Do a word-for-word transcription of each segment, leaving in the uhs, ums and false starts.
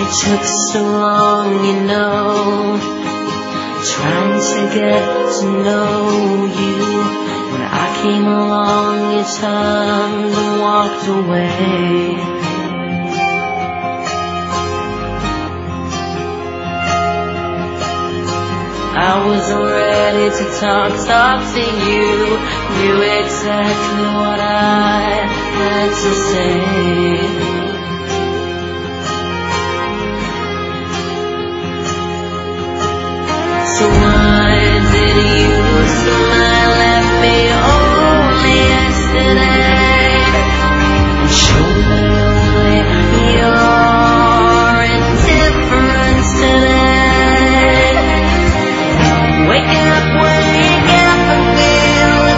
took so long, you know, trying to get to know you. When I came along, you turned and walked away. I wasn't ready to talk, talk to you. Knew exactly what I had to say. So why did you smile at me only yesterday and show me only your indifference today? Wake up, wake up and feel the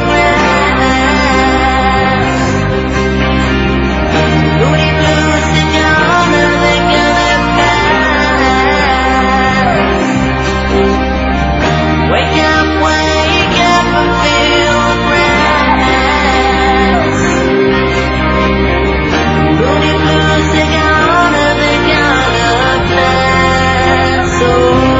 grass. Moody blues are gonna, they're gonna pass. Wake up, wake up and feel the grass. Moody blues are gonna, they're gonna pass. Oh.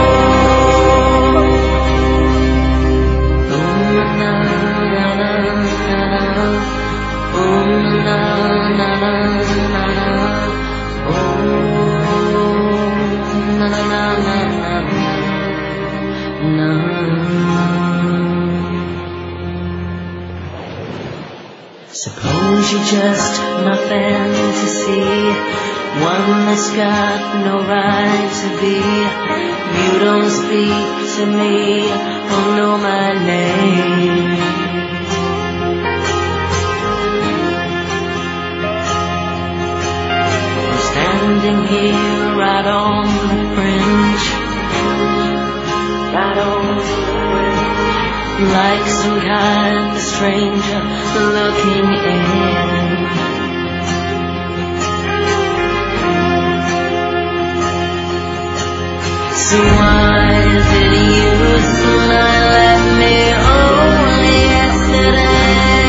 Suppose you're just my fantasy, one that's got no right to be. You don't speak to me or know my name. I'm standing here right on the fringe, right on the fringe, like some kind of stranger looking in. So why did you smile at me only yesterday